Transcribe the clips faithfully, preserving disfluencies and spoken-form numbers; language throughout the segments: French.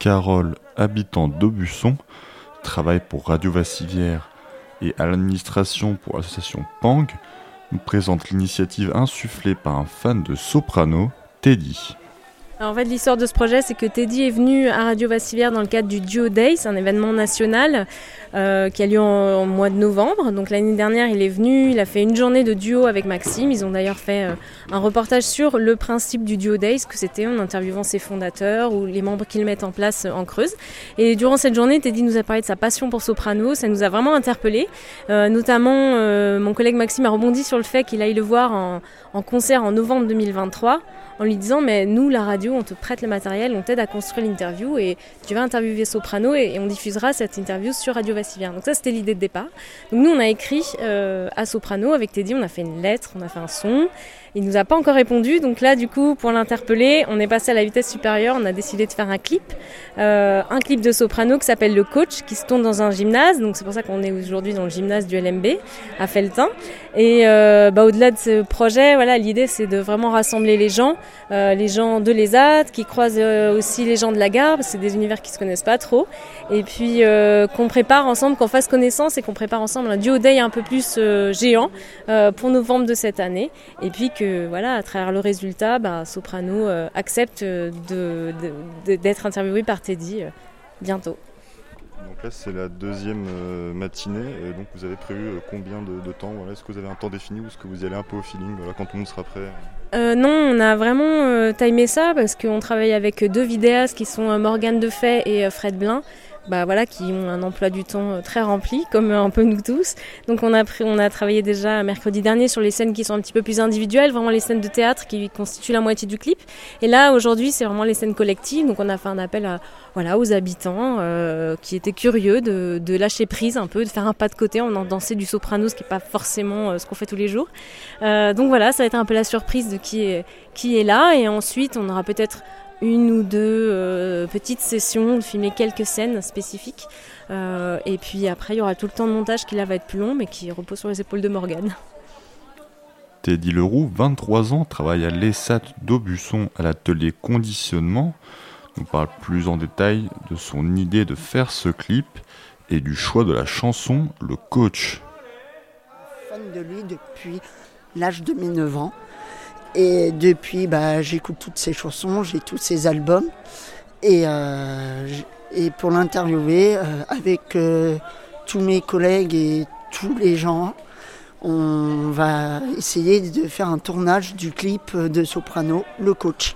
Carole, habitant d'Aubusson, travaille pour Radio Vassivière et à l'administration pour l'association Pang, nous présente l'initiative insufflée par un fan de soprano, Teddy. Alors en fait, l'histoire de ce projet, c'est que Teddy est venu à Radio Vassivière dans le cadre du Duo Days, un événement national euh, qui a lieu en, en mois de novembre. Donc l'année dernière, il est venu, il a fait une journée de duo avec Maxime. Ils ont d'ailleurs fait euh, un reportage sur le principe du Duo Days, que c'était en interviewant ses fondateurs ou les membres qu'ils mettent en place en Creuse. Et durant cette journée, Teddy nous a parlé de sa passion pour soprano. Ça nous a vraiment interpellés. Euh, notamment, euh, mon collègue Maxime a rebondi sur le fait qu'il aille le voir en, en concert en novembre deux mille vingt-trois. En lui disant, mais nous, la radio, on te prête le matériel, on t'aide à construire l'interview et tu vas interviewer Soprano et, et on diffusera cette interview sur Radio Vassivière. Donc ça, c'était l'idée de départ. Donc nous, on a écrit euh, à Soprano avec Teddy, on a fait une lettre, on a fait un son. Il nous a pas encore répondu, donc là, du coup, pour l'interpeller, on est passé à la vitesse supérieure, on a décidé de faire un clip, euh, un clip de Soprano qui s'appelle Le Coach, qui se tourne dans un gymnase, donc c'est pour ça qu'on est aujourd'hui dans le gymnase du L M B à Felletin. Et euh, bah, au-delà de ce projet, voilà, l'idée c'est de vraiment rassembler les gens, euh, les gens de l'ESAT, qui croisent euh, aussi les gens de la gare, parce que c'est des univers qui se connaissent pas trop, et puis euh, qu'on prépare ensemble, qu'on fasse connaissance et qu'on prépare ensemble un duo day un peu plus euh, géant euh, pour novembre de cette année, et puis que que voilà, à travers le résultat, bah, Soprano euh, accepte de, de, de, d'être interviewé par Teddy euh, bientôt. Donc là, c'est la deuxième euh, matinée. Et donc, vous avez prévu euh, combien de, de temps voilà, est-ce que vous avez un temps défini ou est-ce que vous y allez un peu au feeling voilà, quand tout le monde sera prêt euh, Non, on a vraiment euh, timé ça parce qu'on travaille avec deux vidéastes qui sont euh, Morgane Defay et euh, Fred Blin. Bah voilà, qui ont un emploi du temps très rempli, comme un peu nous tous. Donc on a, pris, on a travaillé déjà mercredi dernier sur les scènes qui sont un petit peu plus individuelles, vraiment les scènes de théâtre qui constituent la moitié du clip. Et là, aujourd'hui, c'est vraiment les scènes collectives. Donc on a fait un appel à, voilà, aux habitants euh, qui étaient curieux de, de lâcher prise un peu, de faire un pas de côté en dansant du soprano, ce qui n'est pas forcément ce qu'on fait tous les jours. Euh, donc voilà, ça va être un peu la surprise de qui est, qui est là. Et ensuite, on aura peut-être une ou deux euh, petites sessions, de filmer quelques scènes spécifiques. Euh, et puis après, il y aura tout le temps de montage qui là va être plus long, mais qui repose sur les épaules de Morgane. Teddy Leroux, vingt-trois ans, travaille à l'ESAT d'Aubusson à l'atelier conditionnement. On parle plus en détail de son idée de faire ce clip et du choix de la chanson Le Coach. Je suis fan de lui depuis l'âge de mes neuf ans. Et depuis, bah, j'écoute toutes ses chansons, j'ai tous ses albums. Et, euh, et pour l'interviewer, euh, avec euh, tous mes collègues et tous les gens, on va essayer de faire un tournage du clip de Soprano, Le Coach.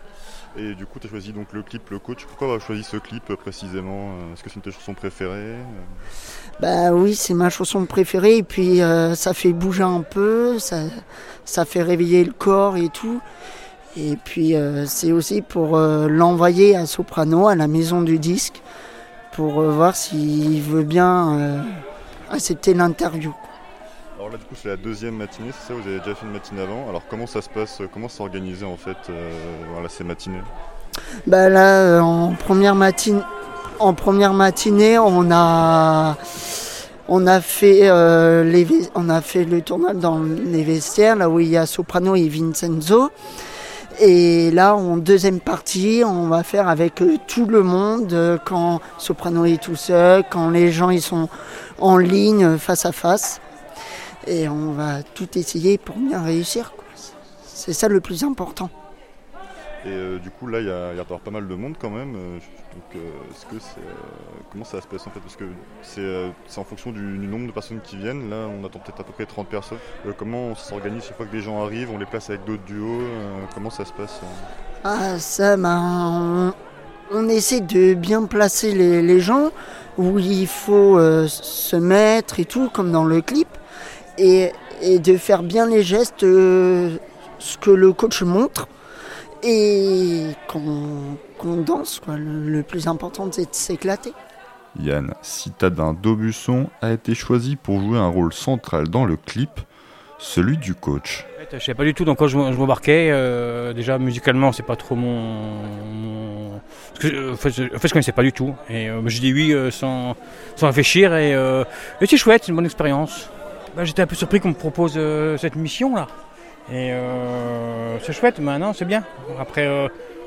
Et du coup, tu as choisi donc le clip Le Coach. Pourquoi avoir choisi ce clip précisément ? Est-ce que c'est une de tes chansons préférées ? Bah oui, c'est ma chanson préférée. Et puis, euh, ça fait bouger un peu, ça, ça fait réveiller le corps et tout. Et puis, euh, c'est aussi pour euh, l'envoyer à Soprano, à la maison du disque, pour euh, voir s'il veut bien euh, accepter l'interview. Alors là, du coup, c'est la deuxième matinée, c'est ça ? Vous avez déjà fait une matinée avant. Alors, comment ça se passe ? Comment c'est organisé, en fait, euh, voilà, ces matinées ? Bah là, euh, en première matinée, en première matinée, on a, on a fait, euh, les, on a fait le tournage dans les vestiaires, là où il y a Soprano et Vincenzo. Et là, en deuxième partie, on va faire avec euh, tout le monde, euh, quand Soprano est tout seul, quand les gens ils sont en ligne, face à face. Et on va tout essayer pour bien réussir, quoi. C'est ça le plus important. Et euh, du coup, là, il y a, y a pas mal de monde quand même. Euh, donc, euh, est-ce que c'est, euh, comment ça se passe en fait ? Parce que c'est, euh, c'est en fonction du, du nombre de personnes qui viennent. Là, on attend peut-être à peu près trente personnes. Euh, comment on s'organise chaque fois que des gens arrivent ? On les place avec d'autres duos. Euh, comment ça se passe ? Ah, ça, ben, on, on essaie de bien placer les, les gens où il faut euh, se mettre et tout, comme dans le clip. Et, et de faire bien les gestes, euh, ce que le coach montre, et qu'on, qu'on danse, quoi. Le, le plus important, c'est de s'éclater. Yann, citadin d'Aubusson, a été choisi pour jouer un rôle central dans le clip, celui du coach. En fait, je ne savais pas du tout dans quoi je, je m'embarquais. Euh, déjà, musicalement, c'est pas trop mon... mon... En fait, je ne connaissais pas du tout. Et euh, je dis oui euh, sans, sans réfléchir. Et, euh, et c'est chouette, c'est une bonne expérience. Bah, j'étais un peu surpris qu'on me propose euh, cette mission là. Et euh, c'est chouette, maintenant c'est bien. Après, euh,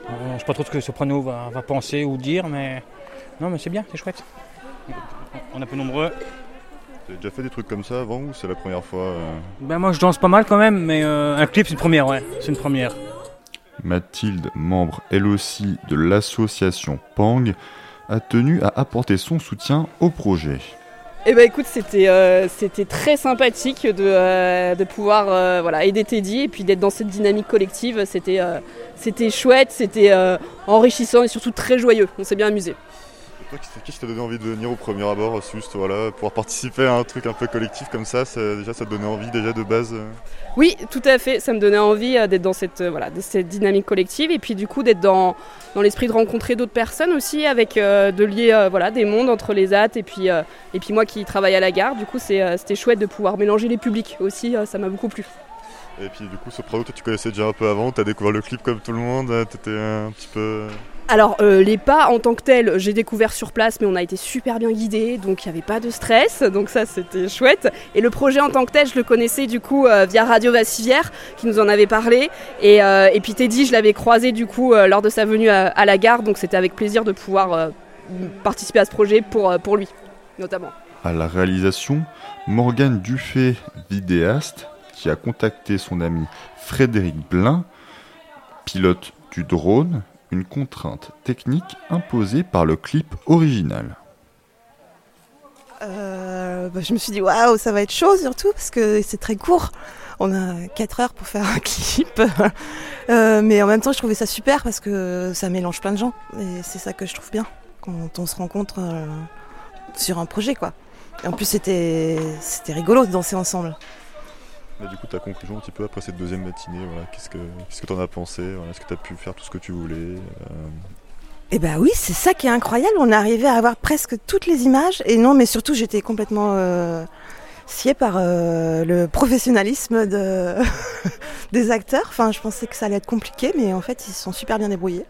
Euh, je ne sais pas trop ce que Soprano va, va penser ou dire, mais non, mais c'est bien, c'est chouette. On est un peu nombreux. Tu as déjà fait des trucs comme ça avant ou c'est la première fois euh... Ben moi je danse pas mal quand même, mais euh, un clip c'est une première, ouais, c'est une première. Mathilde, membre elle aussi de l'association Pang, a tenu à apporter son soutien au projet. Eh ben écoute, c'était, euh, c'était très sympathique de, euh, de pouvoir euh, voilà, aider Teddy et puis d'être dans cette dynamique collective. C'était, euh, c'était chouette, c'était euh, enrichissant et surtout très joyeux. On s'est bien amusé. Et toi, qu'est-ce qui t'a donné envie de venir au premier abord, juste voilà, pouvoir participer à un truc un peu collectif comme ça, ça déjà ça te donnait envie déjà de base euh... Oui, tout à fait. Ça me donnait envie euh, d'être dans cette, euh, voilà, de cette dynamique collective et puis du coup d'être dans, dans l'esprit de rencontrer d'autres personnes aussi, avec euh, de lier euh, voilà, des mondes entre les A T et puis, euh, et puis moi qui travaille à la gare. Du coup, c'est, euh, c'était chouette de pouvoir mélanger les publics aussi. Euh, ça m'a beaucoup plu. Et puis du coup, Soprano, toi tu connaissais déjà un peu avant, t'as découvert le clip comme tout le monde, t'étais un petit peu... Alors euh, les pas en tant que tels, j'ai découvert sur place, mais on a été super bien guidés, donc il n'y avait pas de stress, donc ça c'était chouette. Et le projet en tant que tel, je le connaissais du coup euh, via Radio Vassivière, qui nous en avait parlé. Et, euh, et puis Teddy, je l'avais croisé du coup euh, lors de sa venue à, à la gare, donc c'était avec plaisir de pouvoir euh, participer à ce projet pour, euh, pour lui, notamment. À la réalisation, Morgane Dufay, vidéaste, qui a contacté son ami Frédéric Blin, pilote du drone, une contrainte technique imposée par le clip original. Euh, bah, je me suis dit waouh, ça va être chaud surtout parce que c'est très court. On a quatre heures pour faire un clip. euh, mais en même temps, je trouvais ça super parce que ça mélange plein de gens. Et c'est ça que je trouve bien quand on se rencontre euh, sur un projet, quoi. Et en plus, c'était, c'était rigolo de danser ensemble. Et du coup, ta conclusion un petit peu après cette deuxième matinée, voilà, qu'est-ce que qu'est-ce que t'en as pensé, voilà, est-ce que t'as pu faire tout ce que tu voulais euh... Eh ben oui, c'est ça qui est incroyable, on est arrivé à avoir presque toutes les images, et non, mais surtout j'étais complètement euh, sciée par euh, le professionnalisme de des acteurs. Enfin, je pensais que ça allait être compliqué, mais en fait, ils se sont super bien débrouillés.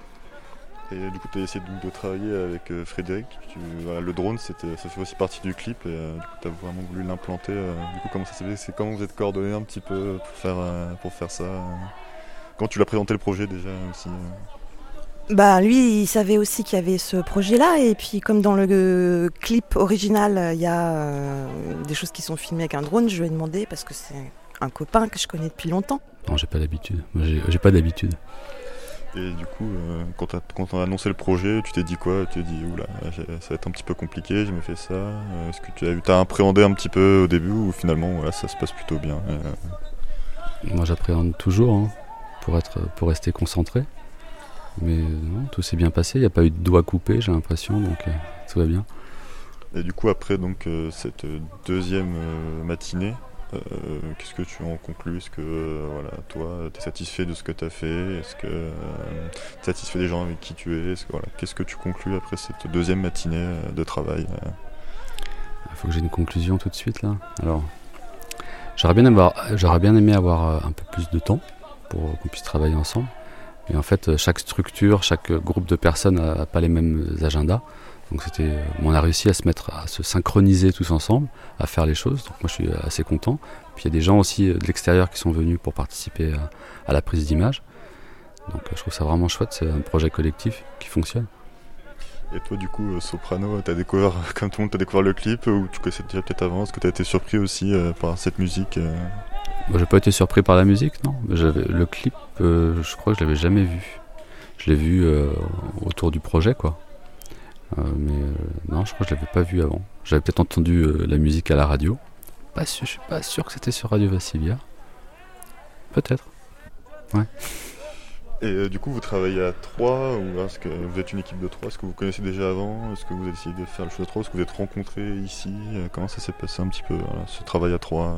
Et du coup, tu as essayé de, de travailler avec euh, Frédéric. Tu, voilà, le drone, c'était, ça fait aussi partie du clip. Et euh, du coup, tu as vraiment voulu l'implanter. Euh, du coup, comment ça s'est fait, c'est comment vous êtes coordonnés un petit peu pour faire, euh, pour faire ça euh, Quand tu l'as présenté le projet déjà aussi euh... Bah, lui, il savait aussi qu'il y avait ce projet-là. Et puis, comme dans le euh, clip original, il y a euh, des choses qui sont filmées avec un drone, je lui ai demandé parce que c'est un copain que je connais depuis longtemps. Non, j'ai pas d'habitude. Moi, j'ai, j'ai pas d'habitude. Et du coup, euh, quand, quand on a annoncé le projet, tu t'es dit quoi? Tu t'es dit, oula, ça va être un petit peu compliqué, j'ai jamais fait ça. Euh, est-ce que tu as, t'as appréhendé un petit peu au début ou finalement voilà, ça se passe plutôt bien? euh... Moi j'appréhende toujours hein, pour, être, pour rester concentré. Mais non, tout s'est bien passé, il n'y a pas eu de doigt coupé, j'ai l'impression, donc euh, tout va bien. Et du coup, après donc, euh, cette deuxième euh, matinée, Euh, qu'est-ce que tu en conclus? Est-ce que euh, voilà, toi, tu es satisfait de ce que tu as fait? Est-ce que euh, tu es satisfait des gens avec qui tu es? Est-ce que, voilà, qu'est-ce que tu conclus après cette deuxième matinée euh, de travail? Il faut que j'ai une conclusion tout de suite là. Alors, j'aurais bien, avoir, j'aurais bien aimé avoir un peu plus de temps pour qu'on puisse travailler ensemble. Mais en fait, chaque structure, chaque groupe de personnes n'a pas les mêmes agendas. Donc c'était, on a réussi à se mettre, à se synchroniser tous ensemble, à faire les choses. Donc moi je suis assez content. Puis il y a des gens aussi de l'extérieur qui sont venus pour participer à, à la prise d'image. Donc je trouve ça vraiment chouette, c'est un projet collectif qui fonctionne. Et toi du coup, Soprano, t'as découvert, comme tout le monde, t'as découvert le clip ou tu connaissais déjà peut-être avant? Est-ce que t'as été surpris aussi euh, par cette musique euh... Moi, j'ai pas été surpris par la musique, non. J'avais, le clip, euh, je crois que je l'avais jamais vu. Je l'ai vu euh, autour du projet, quoi. Euh, mais euh, non, je crois que je l'avais pas vu avant. J'avais peut-être entendu euh, la musique à la radio. Pas sûr, je suis pas sûr que c'était sur Radio Vassivière. Peut-être. Ouais. Et euh, du coup, vous travaillez à trois ou est-ce que vous êtes une équipe de trois? Est-ce que vous connaissez déjà avant? Est-ce que vous avez essayé de faire le chose à trois? Est-ce que vous êtes rencontrés ici? Comment ça s'est passé un petit peu, voilà, ce travail à trois?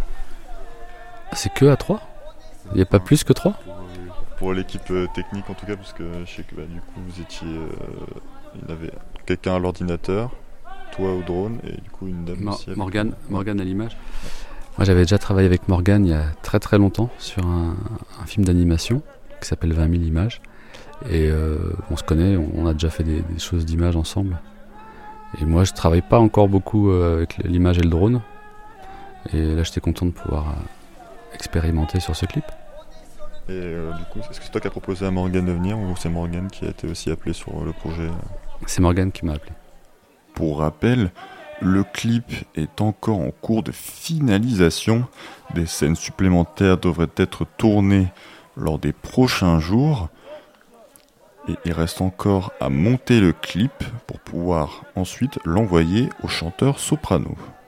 C'est que à trois? Il n'y a pas plus que trois? Pour, pour l'équipe euh, technique en tout cas, parce que je sais que bah, du coup vous étiez... Euh, il y avait quelqu'un à l'ordinateur, toi au drone et du coup une dame Mor- aussi. Avec... Morgane, Morgane à l'image. Moi j'avais déjà travaillé avec Morgane il y a très très longtemps sur un, un film d'animation qui s'appelle vingt mille images. Et euh, on se connaît, on, on a déjà fait des, des choses d'image ensemble. Et moi je travaille pas encore beaucoup euh, avec l'image et le drone. Et là j'étais content de pouvoir... Euh, expérimenter sur ce clip. Et euh, du coup, est-ce que c'est toi qui as proposé à Morgane de venir ou c'est Morgane qui a été aussi appelée sur le projet? C'est Morgane qui m'a appelé. Pour rappel, le clip est encore en cours de finalisation. Des scènes supplémentaires devraient être tournées lors des prochains jours. Et il reste encore à monter le clip pour pouvoir ensuite l'envoyer au chanteur soprano.